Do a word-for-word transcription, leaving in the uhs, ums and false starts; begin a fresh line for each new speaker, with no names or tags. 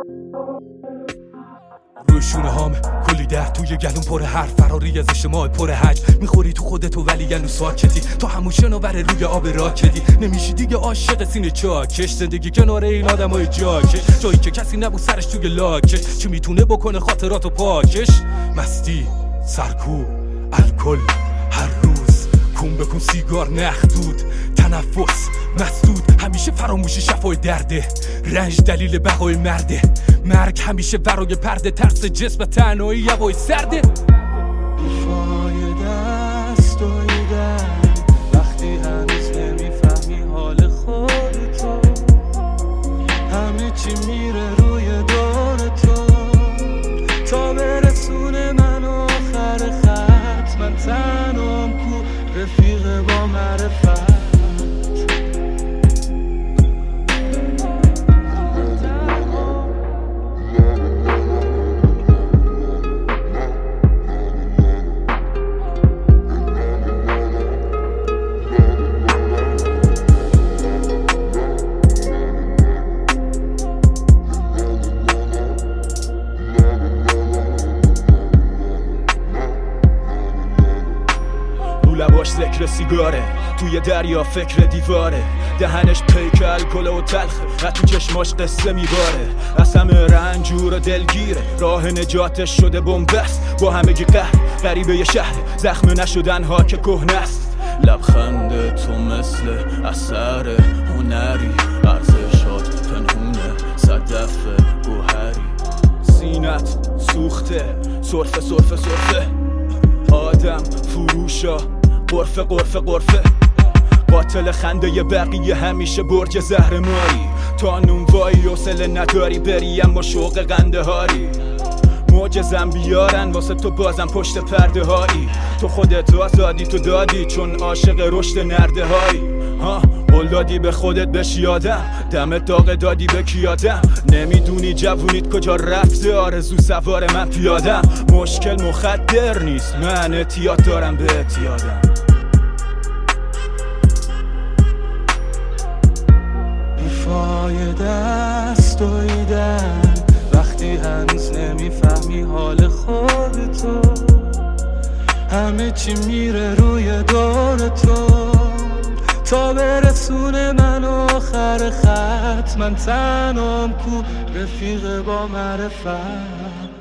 روی شونه هامه کلی در توی گلون پر حرف، فراری از اجتماع پر حج. میخوری تو خودتو ولی یعنی ساکتی، تو همون شناور روی آب راکدی. نمیشی دیگه عاشق سینه چاکش، زندگی کنار این آدمای جاکش، جایی که کسی نبود سرش توی لاکش. چی میتونه بکنه خاطراتو پاکش؟ مستی، سرکوب، الکل، هر روز کون بکن سیگار نخدود، تنفس مسدود، همیشه فراموشی شفای درده، رنج دلیل بقای مرده، مرگ همیشه برای پرده، ترس جسم تنهایی هوای سرده.
بیفایده است دویدن وقتی هنوز نمیفهمی حال خودتو، همه چی میره روی دور تو تا برسونه من آخر خط. من تنم کو رفیق با معرفت،
لباش ذکر سیگاره، توی دریا فکر دیواره، دهنش پیک الکل و تلخه، تو چشماش قصه میباره، از همه رنجور و دلگیره، راه نجاتش شده بنبست، با همگی قهر، غریبه یه شهر، زخم نشدن ها که کهنه است. لبخند تو مثل اثر هنری، ارزشات پنهونه، صدف گوهری، سینت سوخته، سرفه سرفه سرفه، آدم فروشا، قرفه قرفه قرفه، قاتل خنده ی بقیه همیشه برج زهر ماری، تا نونوایی حوصله نداری بری اما شوق قنده هاری، معجزم بیارن واسه تو بازم پشت پرده هایی، تو خودت آزادی تو دادی چون عاشق رشد نرده هایی، ها قول دادی به خودت بشی آدم، دمت داغ دادی به کیادم، نمیدونی جوونیت کجا رفته، آرزو سوار من پیادم، مشکل مخدر نیست من اعتیاد دارم به اعتیادم.
بیفایده است دویدن وقتی هنوز نمیفهمی حال خودتو، همه چی میره روی دور تو تا برسونه من آخر خط. من تنم کو رفیق با معرفت.